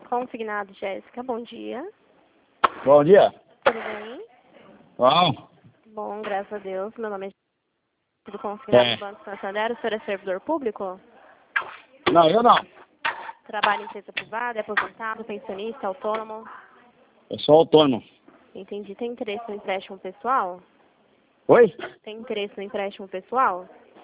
Consignado, Jéssica, bom dia. Bom dia. Tudo bem? Bom. Bom, graças a Deus. Meu nome é do Consignado do Banco Santander. O senhor é servidor público? Não, eu não. Trabalha em empresa privada, é aposentado, pensionista, autônomo? Eu sou autônomo. Entendi. Tem interesse no empréstimo pessoal? Oi? Tem interesse no empréstimo pessoal?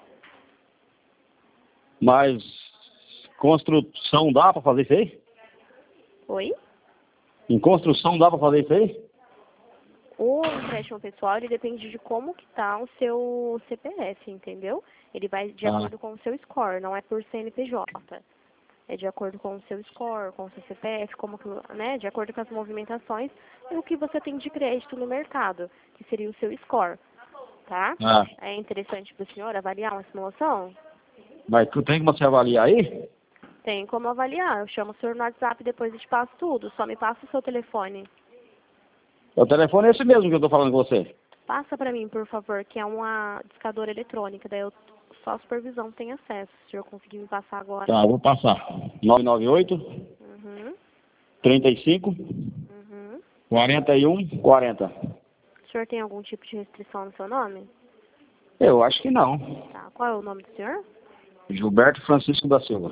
Mas construção dá pra fazer isso aí? Oi? Em construção dá pra fazer isso aí? O empréstimo pessoal, ele depende de como que tá o seu CPF, entendeu? Ele vai de acordo com o seu score, não é por CNPJ. É de acordo com o seu score, com o seu CPF, como que, né, de acordo com as movimentações e o que você tem de crédito no mercado, que seria o seu score, tá? É interessante para o senhor avaliar uma simulação? Mas tu tem como você avaliar aí? Tem como avaliar. Eu chamo o senhor no WhatsApp e depois eu te passo tudo. Só me passa o seu telefone. O telefone é esse mesmo que eu tô falando com você. Passa para mim, por favor, que é uma discadora eletrônica. Daí só a supervisão tem acesso. Se o senhor conseguir me passar agora. Tá, eu vou passar. 998 Uhum. 35 Uhum. 41 40. O senhor tem algum tipo de restrição no seu nome? Eu acho que não. Tá. Qual é o nome do senhor? Gilberto Francisco da Silva.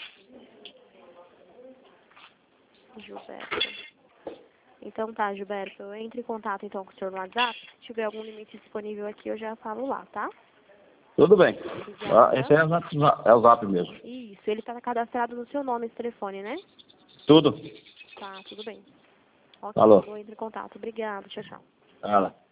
Gilberto. Então tá, Gilberto. Eu entro em contato então com o senhor no WhatsApp. Se tiver algum limite disponível aqui, eu já falo lá, tá? Tudo bem. Obrigada. Esse é o zap mesmo. Isso, ele tá cadastrado no seu nome, esse telefone, né? Tudo. Tá, tudo bem. Ok, Falou. eu entro em contato. Obrigada, tchau, tchau. Fala.